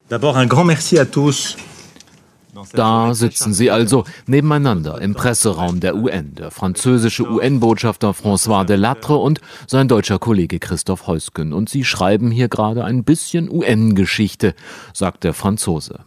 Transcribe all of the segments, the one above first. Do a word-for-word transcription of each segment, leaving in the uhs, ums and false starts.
D'abord un grand merci à tous. Da sitzen sie also nebeneinander im Presseraum der U N, der französische U N-Botschafter François Delattre und sein deutscher Kollege Christoph Heusgen. Und sie schreiben hier gerade ein bisschen U N-Geschichte, sagt der Franzose.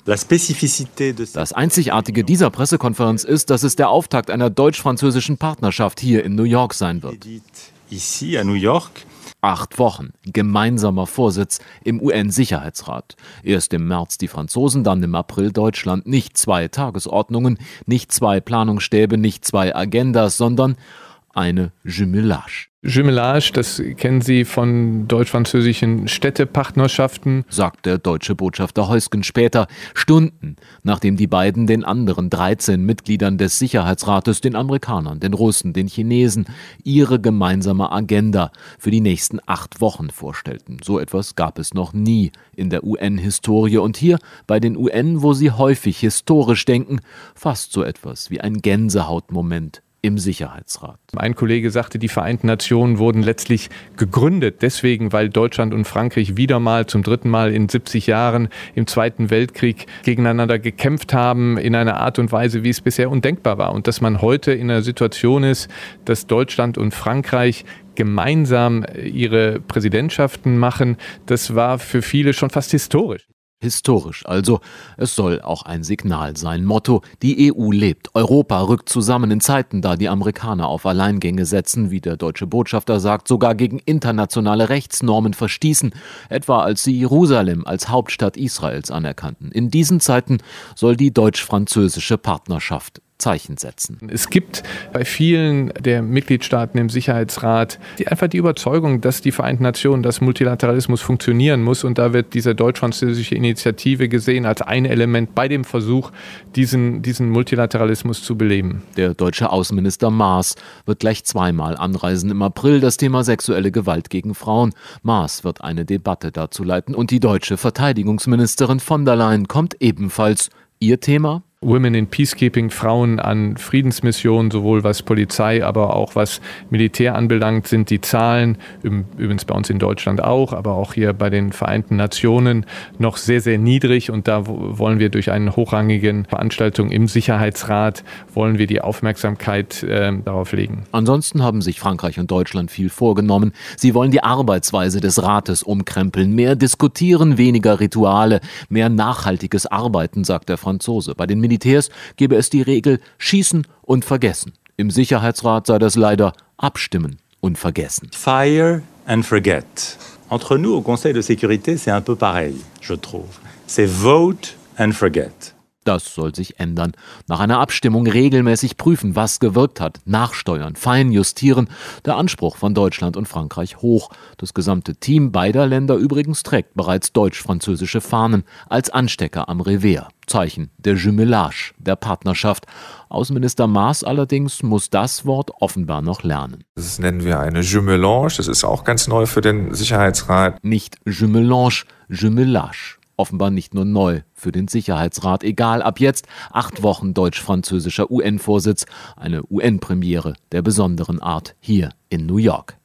Das Einzigartige dieser Pressekonferenz ist, dass es der Auftakt einer deutsch-französischen Partnerschaft hier in New York sein wird. Ici à New York. Acht Wochen gemeinsamer Vorsitz im U N-Sicherheitsrat. Erst im März die Franzosen, dann im April Deutschland. Nicht zwei Tagesordnungen, nicht zwei Planungsstäbe, nicht zwei Agendas, sondern eine Jumelage. Jumelage, das kennen Sie von deutsch-französischen Städtepartnerschaften, sagt der deutsche Botschafter Heusgen später, Stunden nachdem die beiden den anderen dreizehn Mitgliedern des Sicherheitsrates, den Amerikanern, den Russen, den Chinesen, ihre gemeinsame Agenda für die nächsten acht Wochen vorstellten. So etwas gab es noch nie in der U N-Historie und hier bei den U N, wo sie häufig historisch denken, fast so etwas wie ein Gänsehautmoment im Sicherheitsrat. Ein Kollege sagte, die Vereinten Nationen wurden letztlich gegründet, deswegen, weil Deutschland und Frankreich wieder mal zum dritten Mal in siebzig Jahren im Zweiten Weltkrieg gegeneinander gekämpft haben, in einer Art und Weise, wie es bisher undenkbar war. Und dass man heute in einer Situation ist, dass Deutschland und Frankreich gemeinsam ihre Präsidentschaften machen, das war für viele schon fast historisch. Historisch also, es soll auch ein Signal sein. Motto, die E U lebt, Europa rückt zusammen in Zeiten, da die Amerikaner auf Alleingänge setzen, wie der deutsche Botschafter sagt, sogar gegen internationale Rechtsnormen verstießen, etwa als sie Jerusalem als Hauptstadt Israels anerkannten. In diesen Zeiten soll die deutsch-französische Partnerschaft Zeichen setzen. Es gibt bei vielen der Mitgliedstaaten im Sicherheitsrat die, einfach die Überzeugung, dass die Vereinten Nationen, dass Multilateralismus funktionieren muss und da wird diese deutsch-französische Initiative gesehen als ein Element bei dem Versuch, diesen, diesen Multilateralismus zu beleben. Der deutsche Außenminister Maas wird gleich zweimal anreisen im April, das Thema sexuelle Gewalt gegen Frauen. Maas wird eine Debatte dazu leiten und die deutsche Verteidigungsministerin von der Leyen kommt ebenfalls. Ihr Thema? Women in Peacekeeping, Frauen an Friedensmissionen, sowohl was Polizei, aber auch was Militär anbelangt, sind die Zahlen, übrigens bei uns in Deutschland auch, aber auch hier bei den Vereinten Nationen noch sehr, sehr niedrig. Und da wollen wir durch eine hochrangige Veranstaltung im Sicherheitsrat, wollen wir die Aufmerksamkeit äh, darauf legen. Ansonsten haben sich Frankreich und Deutschland viel vorgenommen. Sie wollen die Arbeitsweise des Rates umkrempeln. Mehr diskutieren, weniger Rituale, mehr nachhaltiges Arbeiten, sagt der Franzose. Bei den Militärs gebe es die Regel Schießen und Vergessen. Im Sicherheitsrat sei das leider Abstimmen und Vergessen. Fire and forget. Entre nous au Conseil de sécurité, c'est un peu pareil, je trouve. C'est vote and forget. Das soll sich ändern. Nach einer Abstimmung regelmäßig prüfen, was gewirkt hat, nachsteuern, fein justieren. Der Anspruch von Deutschland und Frankreich hoch. Das gesamte Team beider Länder übrigens trägt bereits deutsch-französische Fahnen als Anstecker am Revers. Zeichen der Jumelage, der Partnerschaft. Außenminister Maas allerdings muss das Wort offenbar noch lernen. Das nennen wir eine Jumelage, das ist auch ganz neu für den Sicherheitsrat. Nicht Jumelange, Jumelage. Offenbar nicht nur neu für den Sicherheitsrat. Egal, ab jetzt acht Wochen deutsch-französischer U N-Vorsitz. Eine U N-Premiere der besonderen Art hier in New York.